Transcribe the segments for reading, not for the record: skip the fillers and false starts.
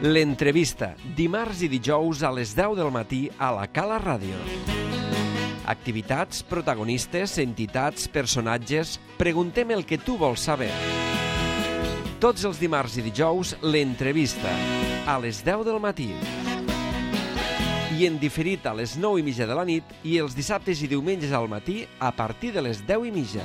L'entrevista, dimarts i dijous a les 10 del matí a la Cala Ràdio. Activitats, protagonistes, entitats, personatges... Preguntem el que tu vols saber. Tots els dimarts i dijous, l'entrevista, a les 10 del matí. I en diferit a les 9:30 de la nit i els dissabtes i diumenges al matí a partir de les 10:30.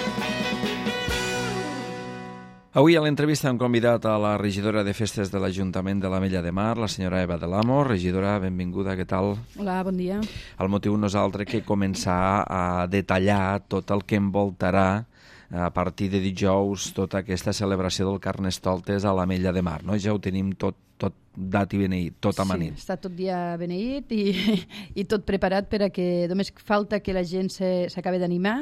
Avui a l'entrevista hem convidat a la regidora de Festes de l'Ajuntament de l'Ametlla de Mar, la senyora Eva de l'Amo. Regidora, benvinguda, què tal? Hola, bon dia. El motiu no és altre que començar a detallar tot el que envoltarà a partir de dijous tota aquesta celebració del Carnestoltes a l'Ametlla de Mar, no? Ja ho tenim tot dat i beneït, tot amanit. Sí, està tot dia beneït i tot preparat per a que només falta que la gent s'acabi d'animar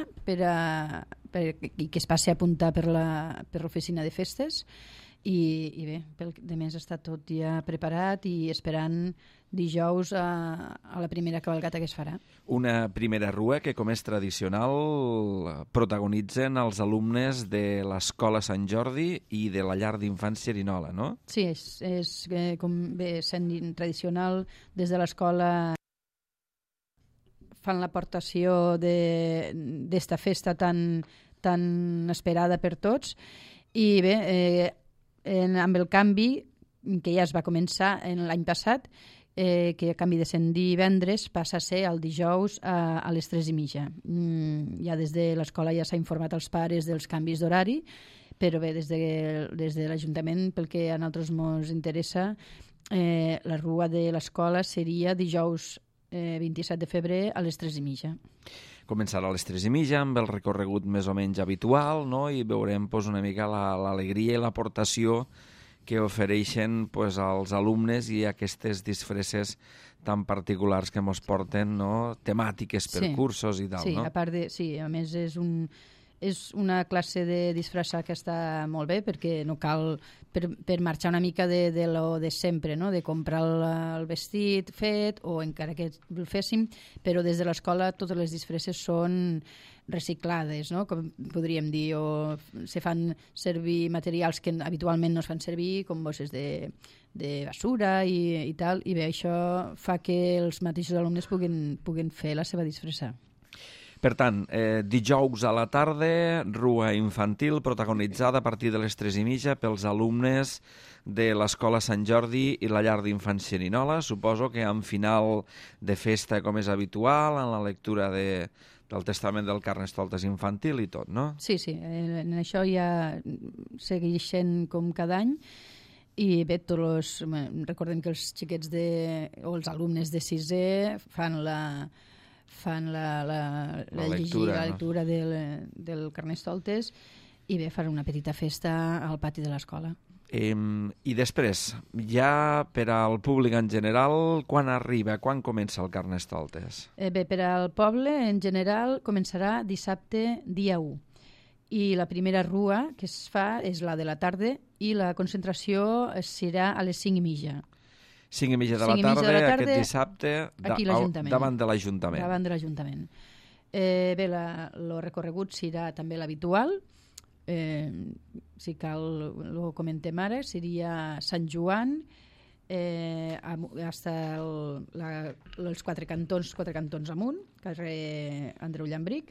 i que es passi a apuntar per l'oficina de festes i bé, de més està tot ja preparat i esperant dijous a la primera cavalcata que es farà. Una primera rua que, com és tradicional, protagonitzen els alumnes de l'Escola Sant Jordi i de la llar d'infants Xerinola, no? Sí, és com bé sent tradicional, des de l'escola fan l'aportació d'esta festa tan esperada per tots i bé, amb el canvi que ja es va començar l'any passat, que a canvi de ser divendres passa a ser el dijous a les 3:30. Ja des de l'escola ja s'ha informat als pares dels canvis d'horari, però bé, des de l'Ajuntament, pel que a nosaltres ens interessa, la rua de l'escola seria dijous 27 de febrer a les 3:30. Començarà a les 3:30 amb el recorregut més o menys habitual, no? I veurem una mica l'alegria i l'aportació que ofereixen als alumnes i aquestes disfresses tan particulars que ens porten, no? Temàtiques per cursos i tal, sí, no? A més és una classe de disfressa que està molt bé perquè no cal per marxar una mica de lo de sempre, no? De comprar el vestit fet o encara que el féssim, però des de l'escola totes les disfresses són reciclades, no? Com podríem dir, o se fan servir materials que habitualment no es fan servir, com bosses de basura i tal, i bé, això fa que els mateixos alumnes puguin fer la seva disfressa. Per tant, dijous a la tarda, rua infantil protagonitzada a partir de les 3:30 pels alumnes de l'Escola Sant Jordi i la llar d'infants Xerinola. Suposo que en final de festa, com és habitual, en la lectura del testament del Carnestoltes infantil i tot, no? Sí, en això ja segueix sent com cada any. I bé, recordem que els xiquets o els alumnes de sisè fan la lectura del Carnestoltes i bé, fan una petita festa al pati de l'escola. I després, ja per al públic en general, quan comença el Carnestoltes? Bé, per al poble en general començarà dissabte dia 1 i la primera rua que es fa és la de la tarda i la concentració serà a les 5:30. 5:30 de la tarda, aquest dissabte, davant de l'Ajuntament. Davant de l'Ajuntament. Bé, el recorregut serà també l'habitual. Si cal, ho comentem ara, seria Sant Joan, fins als quatre cantons amunt, carrer Andreu Llambric.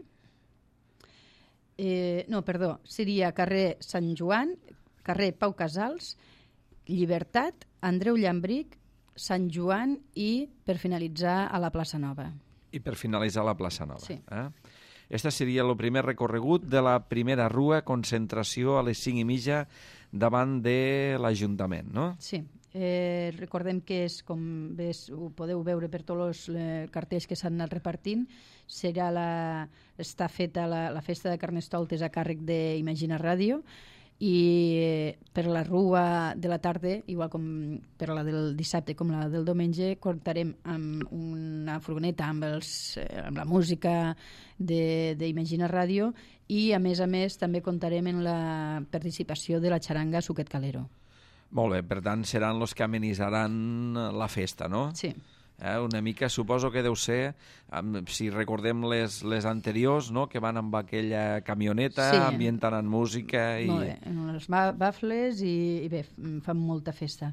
Seria carrer Sant Joan, carrer Pau Casals, Llibertat, Andreu Llambric, Sant Joan i, per finalitzar, a la plaça Nova. I per finalitzar a la plaça Nova. Sí. Este seria el primer recorregut de la primera rua, concentració a les 5:30 davant de l'Ajuntament, no? Sí. Recordem que és, com ho podeu veure per tots els cartells que s'han anat repartint, està feta la festa de Carnestoltes a càrrec d'Imagina Ràdio, i per la rua de la tarda, igual com per la del dissabte com la del diumenge, comptarem amb una furgoneta amb la música d'Imagina Ràdio i a més també comptarem amb la participació de la xaranga Suquet Calero. Molt bé, per tant seran els que amenitzaran la festa, no? Sí. Una mica, suposo que deu ser, si recordem les anteriors, no? Que van amb aquella camioneta, sí, ambientant en música. Molt bé, en les bafles i bé, fan molta festa.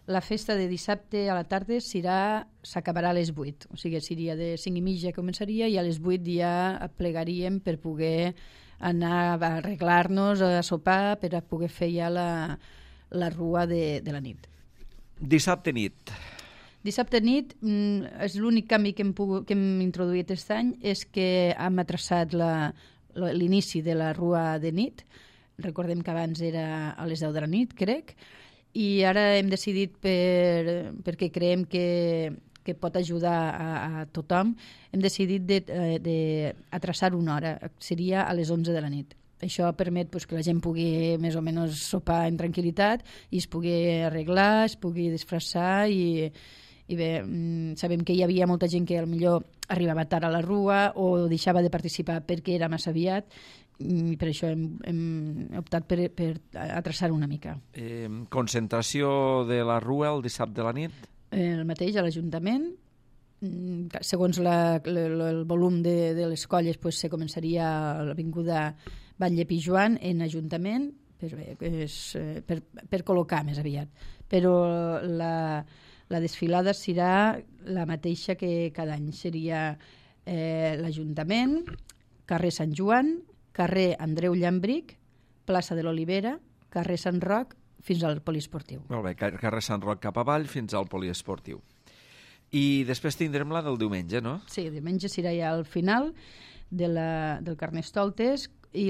La festa de dissabte a la tarda s'acabarà a les 8. O sigui, seria de 5:30 començaria i a les 8 ja plegaríem per poder anar a arreglar-nos, a sopar, per a poder fer ja la rua de la nit. Dissabte nit. Dissabte nit és l'únic canvi que hem introduït aquest any, és que hem atraçat l'inici de la rua de nit. Recordem que abans era a les 10 de la nit, crec, i ara hem decidit, perquè creiem que pot ajudar a tothom, hem decidit d'atraçar una hora, seria a les 11 de la nit. Això permet que la gent pugui més o menys sopar en tranquil·litat i es pugui arreglar, es pugui disfressar i bé, sabem que hi havia molta gent que potser arribava tard a la rua o deixava de participar perquè era massa aviat, i per això hem optat per atraçar una mica. Concentració de la rua el dissabte de la nit? El mateix a l'Ajuntament. Segons el volum de les colles, se començaria a l'Avinguda Batlle Pijoan en Ajuntament, per col·locar més aviat. Però la desfilada serà la mateixa que cada any. Seria l'Ajuntament, carrer Sant Joan, carrer Andreu Llambric, plaça de l'Olivera, carrer Sant Roc, fins al poliesportiu. Molt bé, carrer Sant Roc cap avall fins al poliesportiu. I després tindrem la del diumenge, no? Sí, el diumenge serà ja al final del Carnestoltes i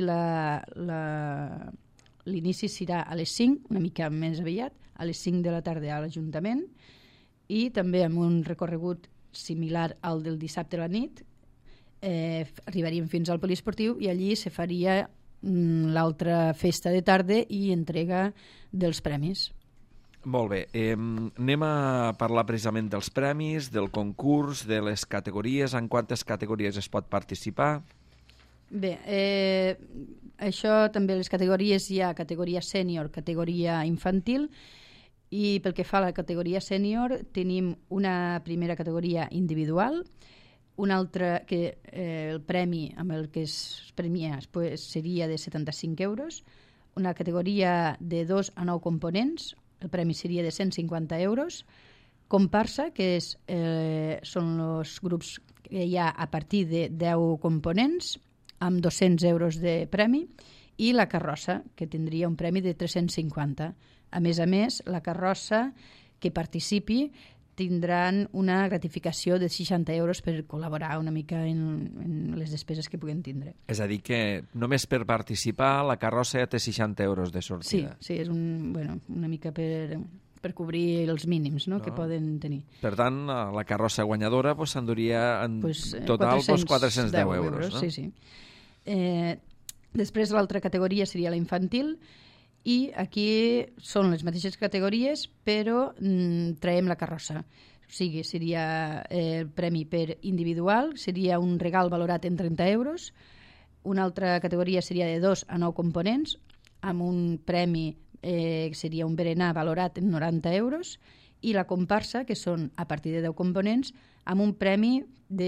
l'inici serà a les 5, una mica més aviat, a les 5 de la tarda a l'Ajuntament, i també amb un recorregut similar al del dissabte a la nit. Arribaríem fins al poliesportiu i allí se faria l'altra festa de tarda i entrega dels premis. Molt bé. Anem a parlar precisament dels premis, del concurs, de les categories. En quantes categories es pot participar? Bé, això també, les categories, hi ha categoria sènior, categoria infantil, i pel que fa a la categoria sènior tenim una primera categoria individual, una altra que el premi amb el que es premia seria de 75 euros, una categoria de 2 a 9 components, el premi seria de 150 euros, comparsa, que són els grups que hi ha a partir de 10 components, amb 200 euros de premi, i la carrossa, que tindria un premi de 350. A més, la carrossa que participi tindran una gratificació de 60 euros per col·laborar una mica en les despeses que puguen tindre. És a dir, que només per participar la carrossa ja té 60 euros de sortida. Sí, és una mica per cobrir els mínims que poden tenir. Per tant, la carrossa guanyadora s'enduria en total 410 euros. No? Sí. Després l'altra categoria seria la infantil, i aquí són les mateixes categories, però traiem la carrossa. O sigui, seria el premi per individual, seria un regal valorat en 30 euros. Una altra categoria seria de 2 a 9 components, amb un premi que seria un berenar valorat en 90 euros, i la comparsa, que són a partir de 10 components, amb un premi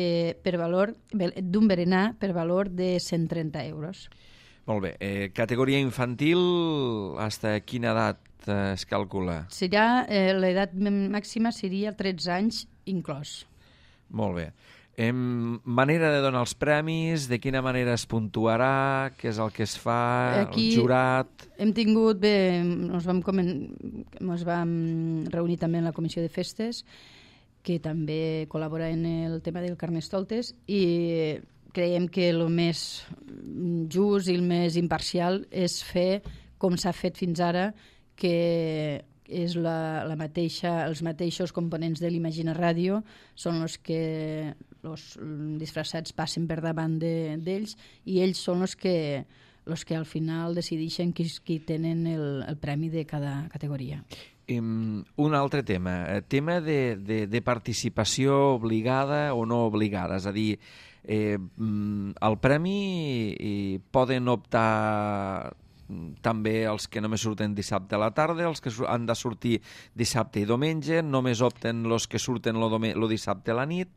d'un berenar per valor de 130 euros. Molt bé. Categoria infantil, fins a quina edat es calcula? L'edat màxima seria 13 anys inclòs. Molt bé. Manera de donar els premis, de quina manera es puntuarà, què és el que es fa, el jurat... Hem tingut, ens vam reunir també en la comissió de festes, que també col·labora en el tema del Carnestoltes, i creiem que el més just i el més imparcial és fer com s'ha fet fins ara, que és els mateixos components de l'Imagina Ràdio, són els que els disfressats passen per davant d'ells, i ells són els que al final decideixen qui tenen el premi de cada categoria. Un altre tema de participació obligada o no obligada, és a dir, el premi poden optar també els que només surten dissabte a la tarda, els que han de sortir dissabte i diumenge, només opten els que surten el dissabte a la nit?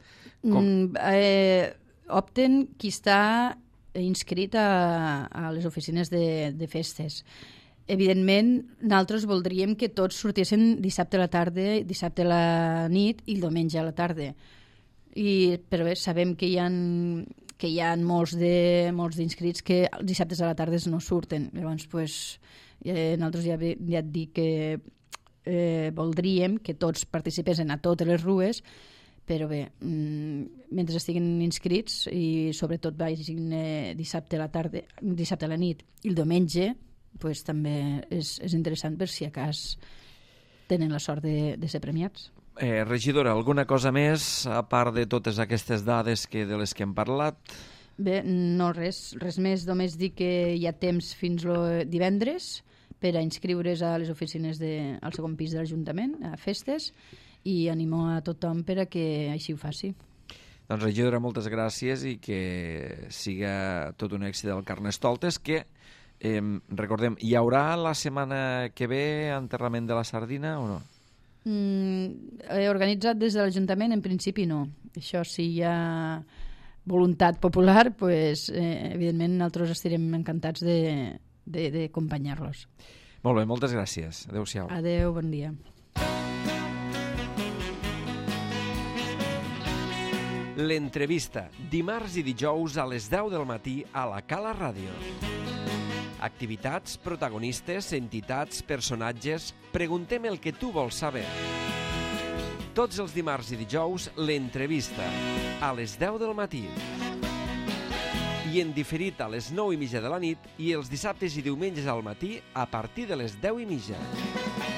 Opten qui està inscrit a les oficines de festes. evidentment, nosaltres voldríem que tots sortissin dissabte a la tarda, dissabte a la nit i el diumenge a la tarda. Però bé, sabem que hi ha molts d'inscrits que els dissabtes a la tarda no surten. Llavors, nosaltres ja et dic que voldríem que tots participessin a totes les rues, però bé, mentre estiguin inscrits i sobretot vagin dissabte a la tarda, dissabte a la nit i el diumenge, també és interessant per si a cas tenen la sort de ser premiats. Regidora, alguna cosa més, a part de totes aquestes dades de les que hem parlat? Bé, no res més, només dir que hi ha temps fins divendres per a inscriure's a les oficines al segon pis de l'Ajuntament, a festes, i animo a tothom per a que així ho faci. Doncs, regidora, moltes gràcies i que siga tot un èxit del Carnestoltes, que recordem, hi haurà la setmana que ve enterrament de la sardina o no? Organitzat des de l'Ajuntament, en principi no. Això, si hi ha voluntat popular, evidentment nosaltres estarem encantats d'acompanyar-los. Molt bé, moltes gràcies. Adéu-siau. Adéu, bon dia. L'entrevista, dimarts i dijous a les 10 del matí a la Cala Ràdio. Activitats, protagonistes, entitats, personatges... Preguntem el que tu vols saber. Tots els dimarts i dijous, l'entrevista, a les 10 del matí. I en diferit a les 9:30 de la nit i els dissabtes i diumenges al matí a partir de les 10:30.